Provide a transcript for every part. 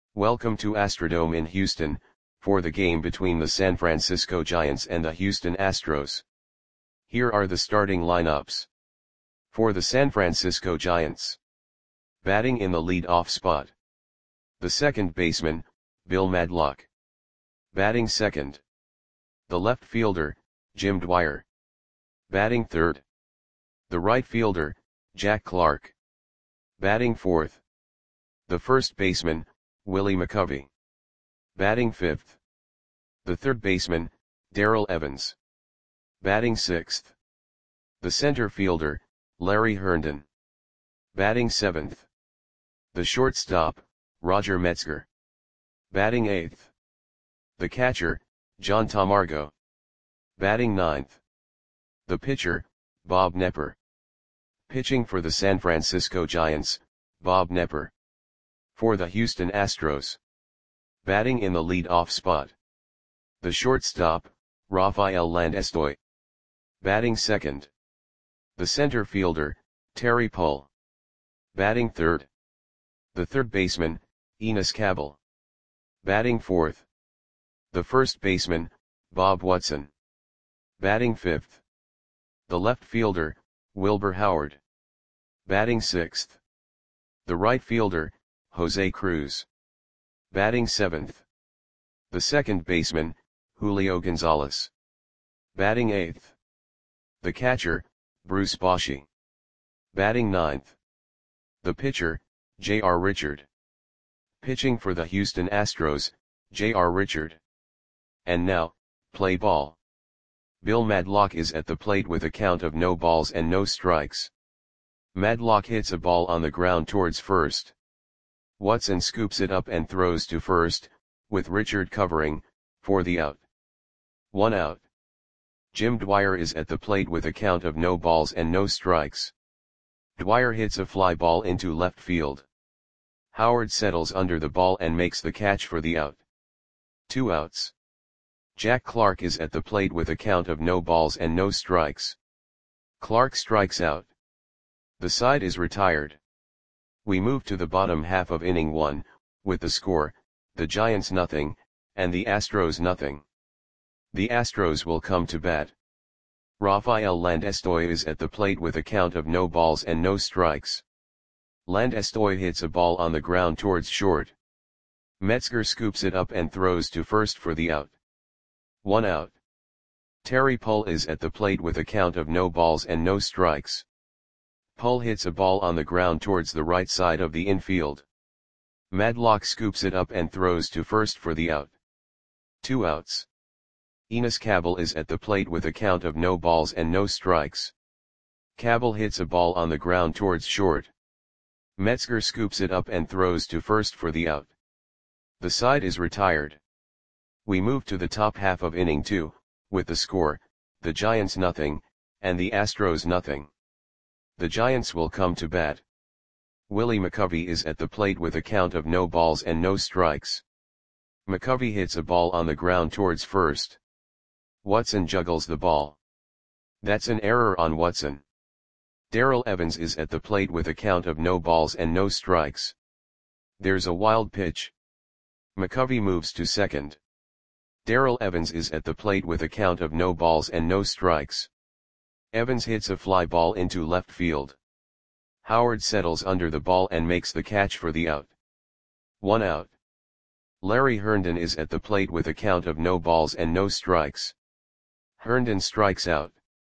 Welcome to Astrodome in Houston, for the game between the San Francisco Giants and the Houston Astros. Here are the starting lineups. For the San Francisco Giants. Batting in the lead-off spot. The second baseman, Bill Madlock. Batting second. The left fielder, Jim Dwyer. Batting third. The right fielder, Jack Clark. Batting fourth. The first baseman, Willie McCovey. Batting fifth. The third baseman, Darrell Evans. Batting sixth. The center fielder, Larry Herndon. Batting seventh. The shortstop, Roger Metzger. Batting eighth. The catcher, John Tamargo. Batting ninth. The pitcher, Bob Knepper. Pitching for the San Francisco Giants, Bob Knepper. For the Houston Astros. Batting in the lead-off spot. The shortstop, Rafael Landestoy. Batting second. The center fielder, Terry Pull. Batting third. The third baseman, Enos Cabell. Batting fourth. The first baseman, Bob Watson. Batting fifth. The left fielder, Wilbur Howard. Batting sixth. The right fielder, Jose Cruz. Batting seventh. The second baseman, Julio Gonzalez. Batting eighth. The catcher, Bruce Bochy. Batting ninth. The pitcher, J.R. Richard. Pitching for the Houston Astros, J.R. Richard. And now, play ball. Bill Madlock is at the plate with a count of no balls and no strikes. Madlock hits a ball on the ground towards first. Watson scoops it up and throws to first, with Richard covering, for the out. 1 out. Jim Dwyer is at the plate with a count of no balls and no strikes. Dwyer hits a fly ball into left field. Howard settles under the ball and makes the catch for the out. 2 outs. Jack Clark is at the plate with a count of no balls and no strikes. Clark strikes out. The side is retired. We move to the bottom half of inning 1, with the score, the Giants nothing, and the Astros nothing. The Astros will come to bat. Rafael Landestoy is at the plate with a count of no balls and no strikes. Landestoy hits a ball on the ground towards short. Metzger scoops it up and throws to first for the out. 1 out. Terry Pull is at the plate with a count of no balls and no strikes. Pull hits a ball on the ground towards the right side of the infield. Madlock scoops it up and throws to first for the out. 2 outs. Enos Cabell is at the plate with a count of no balls and no strikes. Cabell hits a ball on the ground towards short. Metzger scoops it up and throws to first for the out. The side is retired. We move to the top half of inning 2, with the score, the Giants nothing, and the Astros nothing. The Giants will come to bat. Willie McCovey is at the plate with a count of no balls and no strikes. McCovey hits a ball on the ground towards first. Watson juggles the ball. That's an error on Watson. Darrell Evans is at the plate with a count of no balls and no strikes. There's a wild pitch. McCovey moves to second. Darrell Evans is at the plate with a count of no balls and no strikes. Evans hits a fly ball into left field. Howard settles under the ball and makes the catch for the out. 1 out. Larry Herndon is at the plate with a count of no balls and no strikes. Herndon strikes out.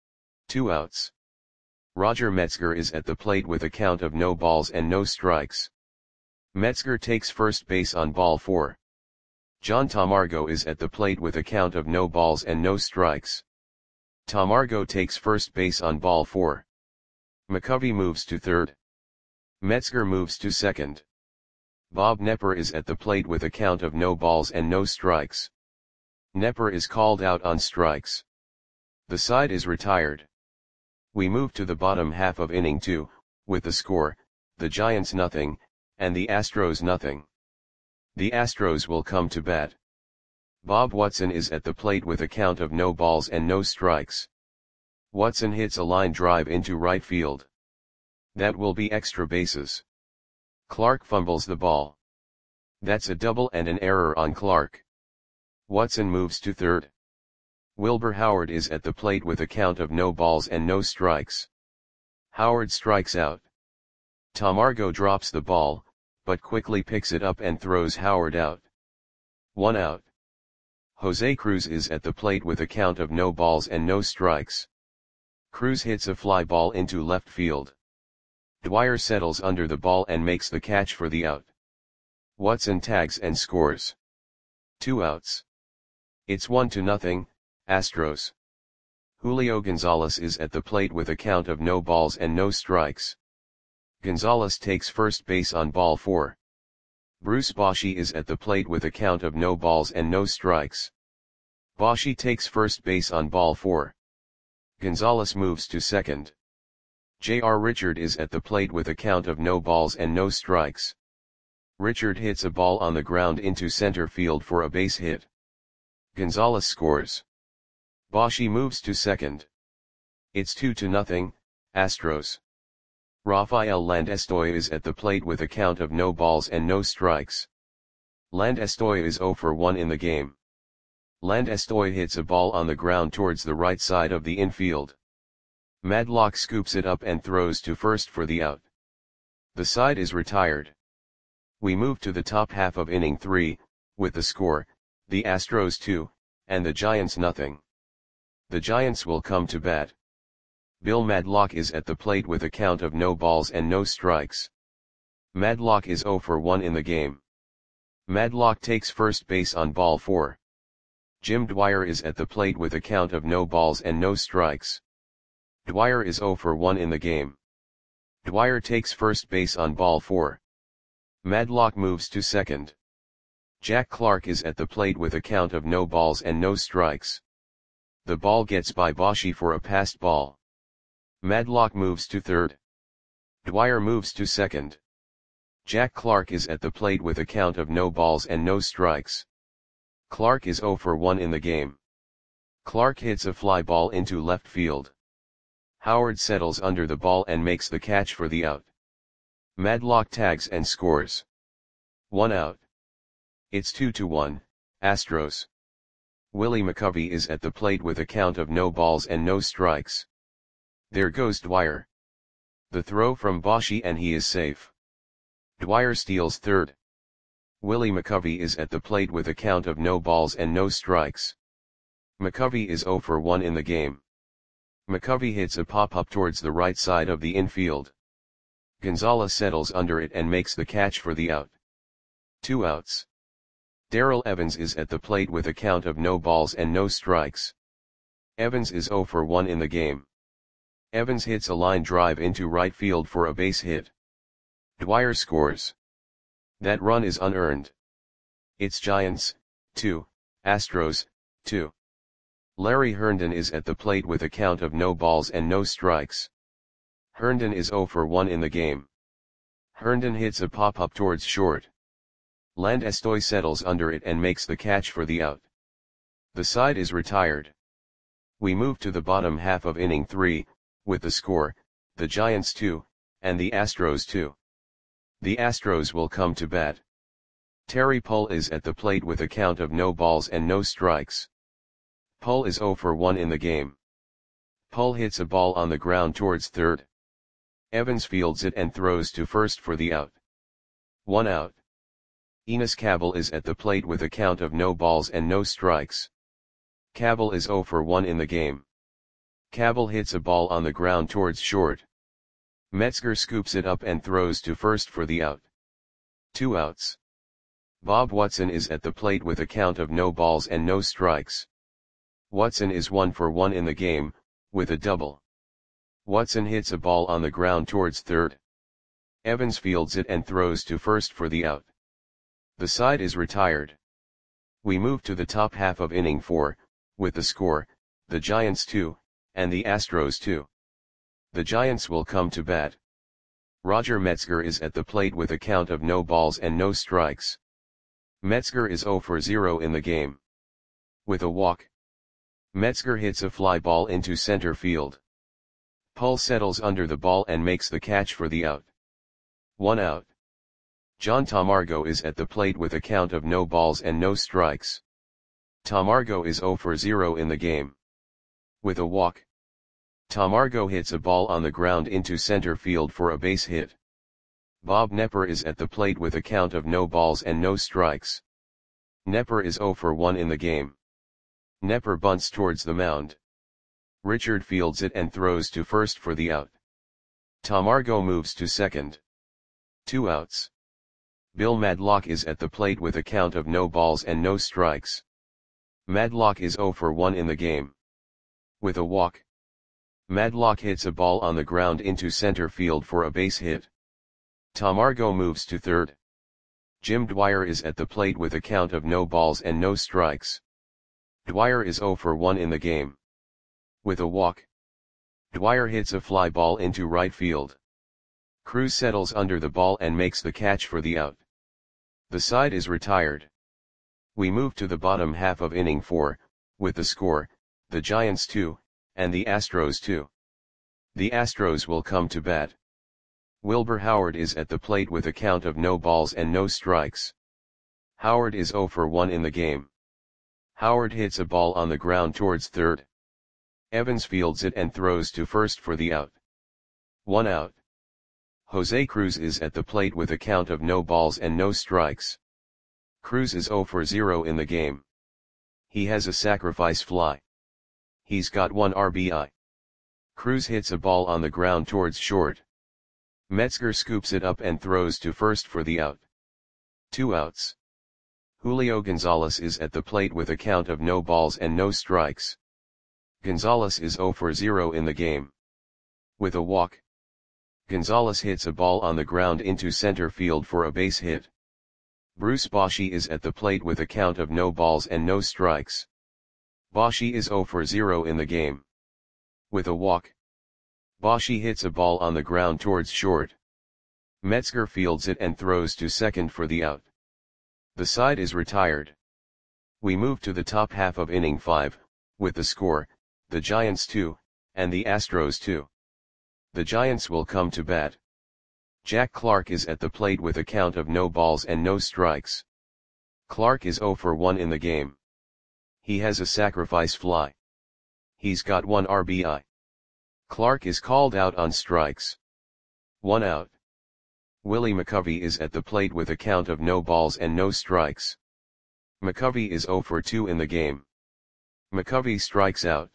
2 outs. Roger Metzger is at the plate with a count of no balls and no strikes. Metzger takes first base on ball 4. John Tamargo is at the plate with a count of no balls and no strikes. Tamargo takes first base on ball 4. McCovey moves to third. Metzger moves to second. Bob Knepper is at the plate with a count of no balls and no strikes. Knepper is called out on strikes. The side is retired. We move to the bottom half of inning 2, with the score, the Giants nothing, and the Astros nothing. The Astros will come to bat. Bob Watson is at the plate with a count of no balls and no strikes. Watson hits a line drive into right field. That will be extra bases. Clark fumbles the ball. That's a double and an error on Clark. Watson moves to third. Wilbur Howard is at the plate with a count of no balls and no strikes. Howard strikes out. Tamargo drops the ball, but quickly picks it up and throws Howard out. 1 out. Jose Cruz is at the plate with a count of no balls and no strikes. Cruz hits a fly ball into left field. Dwyer settles under the ball and makes the catch for the out. Watson tags and scores. 2 outs. It's 1-0, Astros. Julio Gonzalez is at the plate with a count of no balls and no strikes. Gonzalez takes first base on ball 4. Bruce Bochy is at the plate with a count of no balls and no strikes. Bochy takes first base on ball 4. Gonzalez moves to second. J.R. Richard is at the plate with a count of no balls and no strikes. Richard hits a ball on the ground into center field for a base hit. Gonzalez scores. Bochy moves to second. It's 2-0, Astros. Rafael Landestoy is at the plate with a count of no balls and no strikes. Landestoy is 0 for 1 in the game. Landestoy hits a ball on the ground towards the right side of the infield. Madlock scoops it up and throws to first for the out. The side is retired. We move to the top half of inning 3, with the score, the Astros 2, and the Giants nothing. The Giants will come to bat. Bill Madlock is at the plate with a count of no balls and no strikes. Madlock is 0 for 1 in the game. Madlock takes first base on ball 4. Jim Dwyer is at the plate with a count of no balls and no strikes. Dwyer is 0 for 1 in the game. Dwyer takes first base on ball 4. Madlock moves to second. Jack Clark is at the plate with a count of no balls and no strikes. The ball gets by Bochy for a passed ball. Madlock moves to third. Dwyer moves to second. Jack Clark is at the plate with a count of no balls and no strikes. Clark is 0 for 1 in the game. Clark hits a fly ball into left field. Howard settles under the ball and makes the catch for the out. Madlock tags and scores. 1 out. It's 2-1, Astros. Willie McCovey is at the plate with a count of no balls and no strikes. There goes Dwyer. The throw from Bochy and he is safe. Dwyer steals third. Willie McCovey is at the plate with a count of no balls and no strikes. McCovey is 0 for 1 in the game. McCovey hits a pop-up towards the right side of the infield. Gonzalez settles under it and makes the catch for the out. 2 outs. Darrell Evans is at the plate with a count of no balls and no strikes. Evans is 0 for 1 in the game. Evans hits a line drive into right field for a base hit. Dwyer scores. That run is unearned. It's Giants, 2, Astros, 2. Larry Herndon is at the plate with a count of no balls and no strikes. Herndon is 0 for 1 in the game. Herndon hits a pop-up towards short. Landestoy settles under it and makes the catch for the out. The side is retired. We move to the bottom half of inning 3, with the score, the Giants 2, and the Astros 2. The Astros will come to bat. Terry Pull is at the plate with a count of no balls and no strikes. Pull is 0 for 1 in the game. Pull hits a ball on the ground towards third. Evans fields it and throws to first for the out. 1 out. Enos Cabell is at the plate with a count of no balls and no strikes. Cabell is 0 for 1 in the game. Cabell hits a ball on the ground towards short. Metzger scoops it up and throws to first for the out. 2 outs. Bob Watson is at the plate with a count of no balls and no strikes. Watson is 1 for 1 in the game, with a double. Watson hits a ball on the ground towards third. Evans fields it and throws to first for the out. The side is retired. We move to the top half of inning 4, with the score, the Giants 2, and the Astros 2. The Giants will come to bat. Roger Metzger is at the plate with a count of no balls and no strikes. Metzger is 0 for 0 in the game. With a walk. Metzger hits a fly ball into center field. Pull settles under the ball and makes the catch for the out. 1 out. John Tamargo is at the plate with a count of no balls and no strikes. Tamargo is 0 for 0 in the game. With a walk, Tamargo hits a ball on the ground into center field for a base hit. Bob Nepper is at the plate with a count of no balls and no strikes. Nepper is 0 for 1 in the game. Nepper bunts towards the mound. Richard fields it and throws to first for the out. Tamargo moves to second. 2 outs. Bill Madlock is at the plate with a count of no balls and no strikes. Madlock is 0 for 1 in the game. With a walk, Madlock hits a ball on the ground into center field for a base hit. Tamargo moves to third. Jim Dwyer is at the plate with a count of no balls and no strikes. Dwyer is 0 for 1 in the game. With a walk, Dwyer hits a fly ball into right field. Cruz settles under the ball and makes the catch for the out. The side is retired. We move to the bottom half of inning 4, with the score, the Giants 2, and the Astros 2. The Astros will come to bat. Wilbur Howard is at the plate with a count of no balls and no strikes. Howard is 0 for 1 in the game. Howard hits a ball on the ground towards third. Evans fields it and throws to first for the out. 1 out. Jose Cruz is at the plate with a count of no balls and no strikes. Cruz is 0 for 0 in the game. He has a sacrifice fly. He's got 1 RBI. Cruz hits a ball on the ground towards short. Metzger scoops it up and throws to first for the out. 2 outs. Julio Gonzalez is at the plate with a count of no balls and no strikes. Gonzalez is 0 for 0 in the game. With a walk, Gonzalez hits a ball on the ground into center field for a base hit. Bruce Bochy is at the plate with a count of no balls and no strikes. Bochy is 0 for 0 in the game. With a walk, Bochy hits a ball on the ground towards short. Metzger fields it and throws to second for the out. The side is retired. We move to the top half of inning 5, with the score, the Giants 2, and the Astros 2. The Giants will come to bat. Jack Clark is at the plate with a count of no balls and no strikes. Clark is 0 for 1 in the game. He has a sacrifice fly. He's got 1 RBI. Clark is called out on strikes. 1 out. Willie McCovey is at the plate with a count of no balls and no strikes. McCovey is 0 for 2 in the game. McCovey strikes out.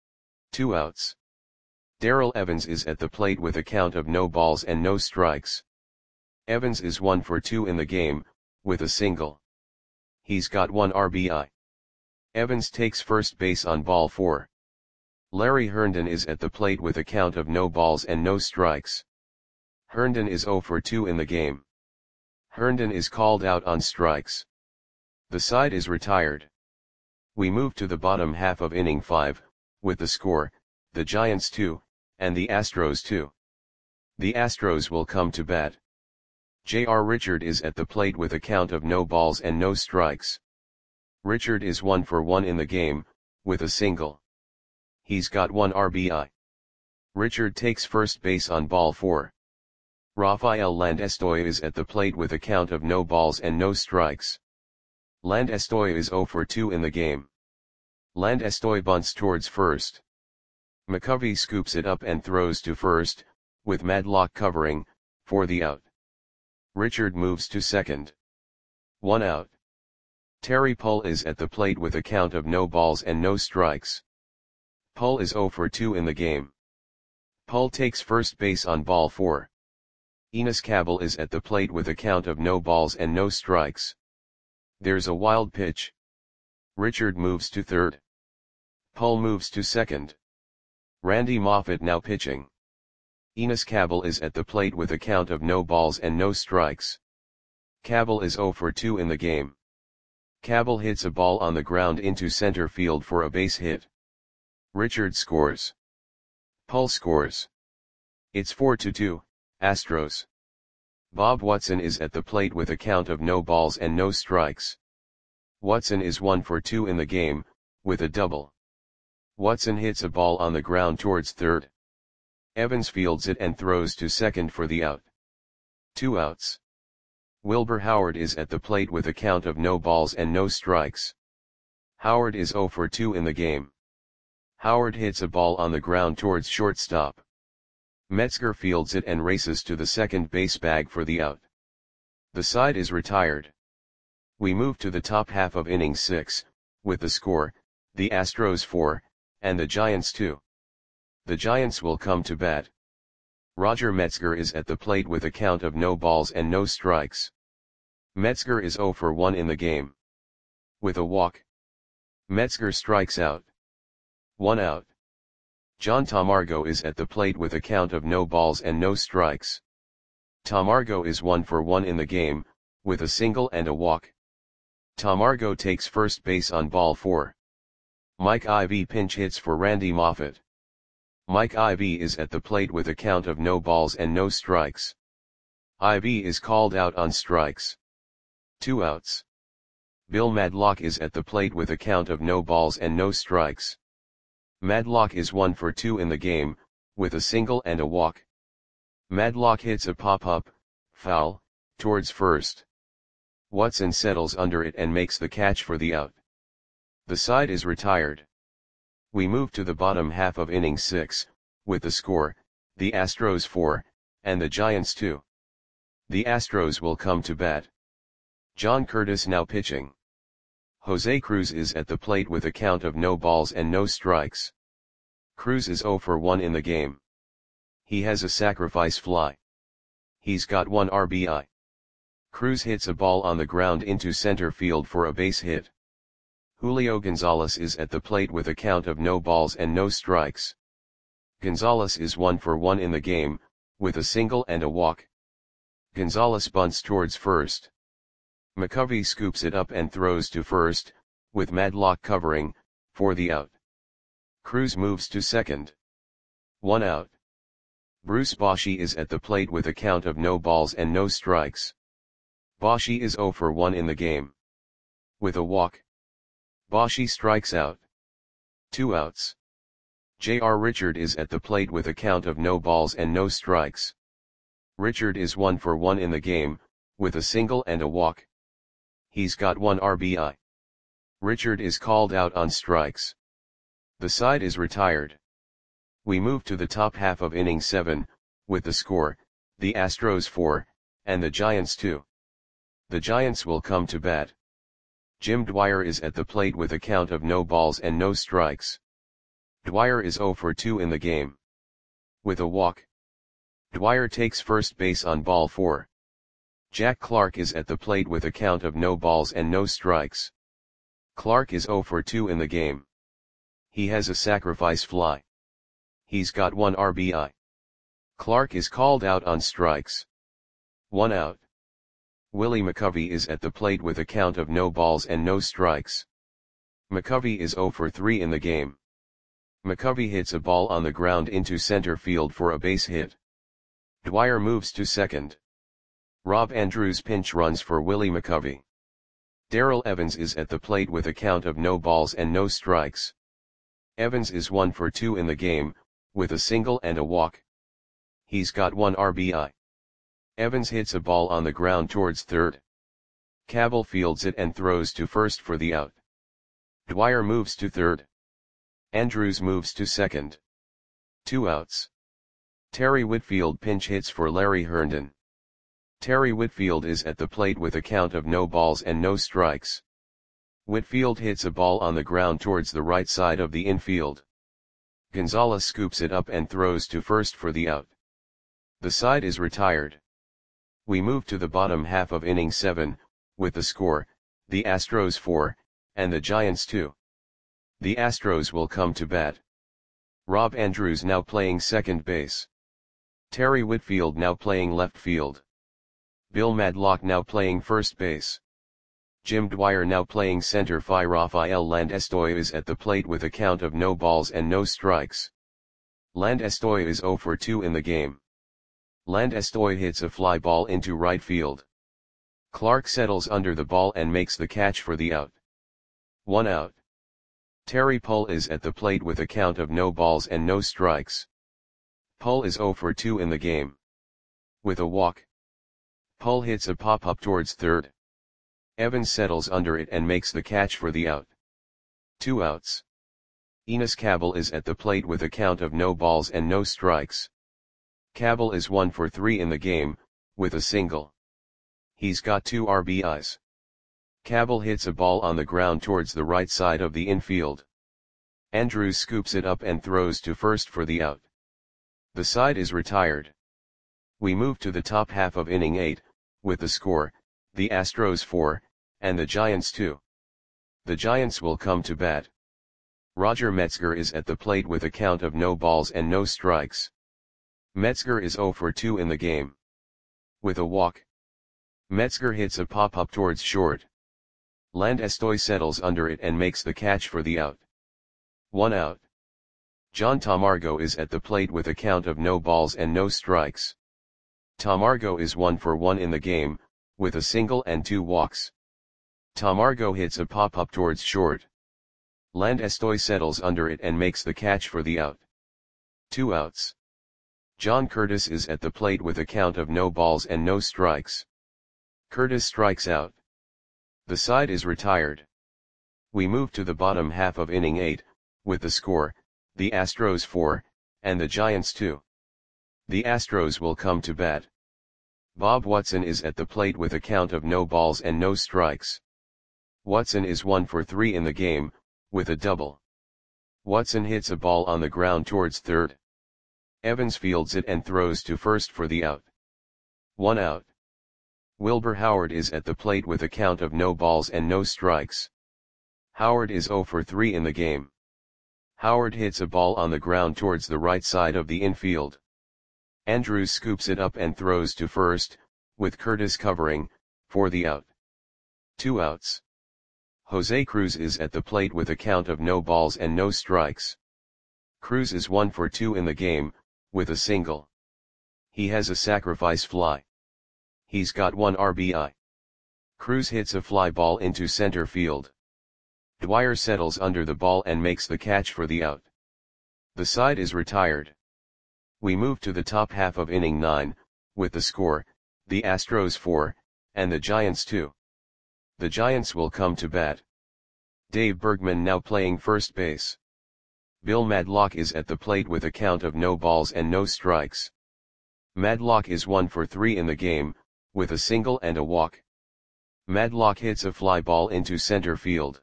2 outs. Darrell Evans is at the plate with a count of no balls and no strikes. Evans is 1 for 2 in the game, with a single. He's got 1 RBI. Evans takes first base on ball 4. Larry Herndon is at the plate with a count of no balls and no strikes. Herndon is 0 for 2 in the game. Herndon is called out on strikes. The side is retired. We move to the bottom half of inning 5, with the score, the Giants 2, and the Astros 2. The Astros will come to bat. J.R. Richard is at the plate with a count of no balls and no strikes. Richard is 1 for 1 in the game, with a single. He's got 1 RBI. Richard takes first base on ball 4. Rafael Landestoy is at the plate with a count of no balls and no strikes. Landestoy is 0 for 2 in the game. Landestoy bunts towards first. McCovey scoops it up and throws to first, with Madlock covering, for the out. Richard moves to second. 1 out. Terry Pull is at the plate with a count of no balls and no strikes. Pull is 0 for 2 in the game. Pull takes first base on ball 4. Enos Cabell is at the plate with a count of no balls and no strikes. There's a wild pitch. Richard moves to third. Pull moves to second. Randy Moffett now pitching. Enos Cabell is at the plate with a count of no balls and no strikes. Cabell is 0 for 2 in the game. Cabell hits a ball on the ground into center field for a base hit. Richard scores. Pull scores. It's 4-2, Astros. Bob Watson is at the plate with a count of no balls and no strikes. Watson is 1 for 2 in the game, with a double. Watson hits a ball on the ground towards third. Evans fields it and throws to second for the out. 2 outs. Wilbur Howard is at the plate with a count of no balls and no strikes. Howard is 0 for 2 in the game. Howard hits a ball on the ground towards shortstop. Metzger fields it and races to the second base bag for the out. The side is retired. We move to the top half of inning 6, with the score, the Astros 4, and the Giants 2. The Giants will come to bat. Roger Metzger is at the plate with a count of no balls and no strikes. Metzger is 0 for 1 in the game. With a walk, Metzger strikes out. 1 out. John Tamargo is at the plate with a count of no balls and no strikes. Tamargo is 1 for 1 in the game, with a single and a walk. Tamargo takes first base on ball 4. Mike Ivy pinch hits for Randy Moffett. Mike Ivy is at the plate with a count of no balls and no strikes. Ivy is called out on strikes. 2 outs. Bill Madlock is at the plate with a count of no balls and no strikes. Madlock is 1 for 2 in the game, with a single and a walk. Madlock hits a pop-up, foul, towards first. Watson settles under it and makes the catch for the out. The side is retired. We move to the bottom half of inning 6, with the score, the Astros 4, and the Giants 2. The Astros will come to bat. John Curtis now pitching. Jose Cruz is at the plate with a count of no balls and no strikes. Cruz is 0 for 1 in the game. He has a sacrifice fly. He's got 1 RBI. Cruz hits a ball on the ground into center field for a base hit. Julio Gonzalez is at the plate with a count of no balls and no strikes. Gonzalez is 1 for 1 in the game, with a single and a walk. Gonzalez bunts towards first. McCovey scoops it up and throws to first, with Madlock covering, for the out. Cruz moves to second. 1 out. Bruce Bochy is at the plate with a count of no balls and no strikes. Bochy is 0 for 1 in the game. With a walk, Bochy strikes out. 2 outs. J.R. Richard is at the plate with a count of no balls and no strikes. Richard is 1 for 1 in the game, with a single and a walk. He's got 1 RBI. Richard is called out on strikes. The side is retired. We move to the top half of inning 7, with the score, the Astros 4, and the Giants 2. The Giants will come to bat. Jim Dwyer is at the plate with a count of no balls and no strikes. Dwyer is 0 for 2 in the game. With a walk, Dwyer takes first base on ball 4. Jack Clark is at the plate with a count of no balls and no strikes. Clark is 0 for 2 in the game. He has a sacrifice fly. He's got 1 RBI. Clark is called out on strikes. 1 out. Willie McCovey is at the plate with a count of no balls and no strikes. McCovey is 0 for 3 in the game. McCovey hits a ball on the ground into center field for a base hit. Dwyer moves to second. Rob Andrews pinch runs for Willie McCovey. Darrell Evans is at the plate with a count of no balls and no strikes. Evans is 1 for 2 in the game, with a single and a walk. He's got 1 RBI. Evans hits a ball on the ground towards third. Cabell fields it and throws to first for the out. Dwyer moves to third. Andrews moves to second. 2 outs. Terry Whitfield pinch hits for Larry Herndon. Terry Whitfield is at the plate with a count of no balls and no strikes. Whitfield hits a ball on the ground towards the right side of the infield. Gonzalez scoops it up and throws to first for the out. The side is retired. We move to the bottom half of inning 7, with the score, the Astros 4, and the Giants 2. The Astros will come to bat. Rob Andrews now playing second base. Terry Whitfield now playing left field. Bill Madlock now playing first base. Jim Dwyer now playing center field. Rafael Landestoy is at the plate with a count of no balls and no strikes. Landestoy is 0 for 2 in the game. Landestoy hits a fly ball into right field. Clark settles under the ball and makes the catch for the out. 1 out. Terry Pull is at the plate with a count of no balls and no strikes. Pull is 0 for 2 in the game. With a walk, Pull hits a pop-up towards third. Evans settles under it and makes the catch for the out. 2 outs. Enos Cabell is at the plate with a count of no balls and no strikes. Cabell is 1 for 3 in the game, with a single. He's got 2 RBIs. Cabell hits a ball on the ground towards the right side of the infield. Andrews scoops it up and throws to first for the out. The side is retired. We move to the top half of inning 8, with the score, the Astros 4, and the Giants 2. The Giants will come to bat. Roger Metzger is at the plate with a count of no balls and no strikes. Metzger is 0 for 2 in the game. With a walk. Metzger hits a pop-up towards short. Landestoy settles under it and makes the catch for the out. 1 out. John Tamargo is at the plate with a count of no balls and no strikes. Tamargo is 1 for 1 in the game, with a single and 2 walks. Tamargo hits a pop-up towards short. Landestoy settles under it and makes the catch for the out. 2 outs. John Curtis is at the plate with a count of no balls and no strikes. Curtis strikes out. The side is retired. We move to the bottom half of inning 8, with the score, the Astros 4, and the Giants 2. The Astros will come to bat. Bob Watson is at the plate with a count of no balls and no strikes. Watson is 1 for 3 in the game, with a double. Watson hits a ball on the ground towards third. Evans fields it and throws to first for the out. 1 out. Wilbur Howard is at the plate with a count of no balls and no strikes. Howard is 0 for 3 in the game. Howard hits a ball on the ground towards the right side of the infield. Andrews scoops it up and throws to first, with Curtis covering, for the out. 2 outs. Jose Cruz is at the plate with a count of no balls and no strikes. Cruz is 1 for 2 in the game, with a single. He has a sacrifice fly. He's got 1 RBI. Cruz hits a fly ball into center field. Dwyer settles under the ball and makes the catch for the out. The side is retired. We move to the top half of inning 9, with the score, the Astros 4, and the Giants 2. The Giants will come to bat. Dave Bergman now playing first base. Bill Madlock is at the plate with a count of no balls and no strikes. Madlock is 1 for 3 in the game, with a single and a walk. Madlock hits a fly ball into center field.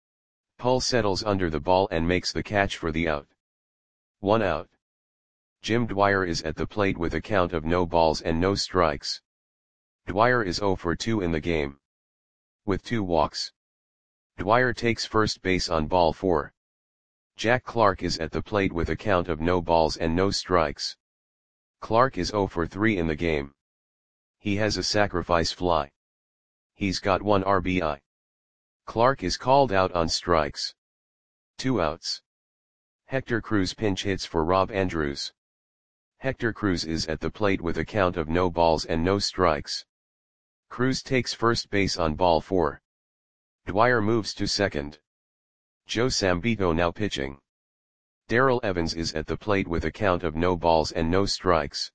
Pull settles under the ball and makes the catch for the out. 1 out. Jim Dwyer is at the plate with a count of no balls and no strikes. Dwyer is 0 for 2 in the game. With 2 walks. Dwyer takes first base on ball 4. Jack Clark is at the plate with a count of no balls and no strikes. Clark is 0 for 3 in the game. He has a sacrifice fly. He's got 1 RBI. Clark is called out on strikes. 2 outs. Hector Cruz pinch hits for Rob Andrews. Hector Cruz is at the plate with a count of no balls and no strikes. Cruz takes first base on ball 4. Dwyer moves to second. Joe Sambito now pitching. Darrell Evans is at the plate with a count of no balls and no strikes.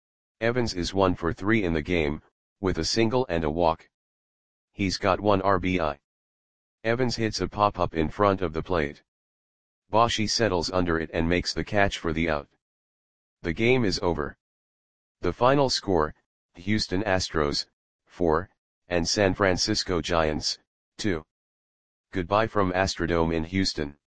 Evans is 1 for 3 in the game, with a single and a walk. He's got 1 RBI. Evans hits a pop-up in front of the plate. Boshi settles under it and makes the catch for the out. The game is over. The final score, Houston Astros, 4, and San Francisco Giants, 2. Goodbye from Astrodome in Houston.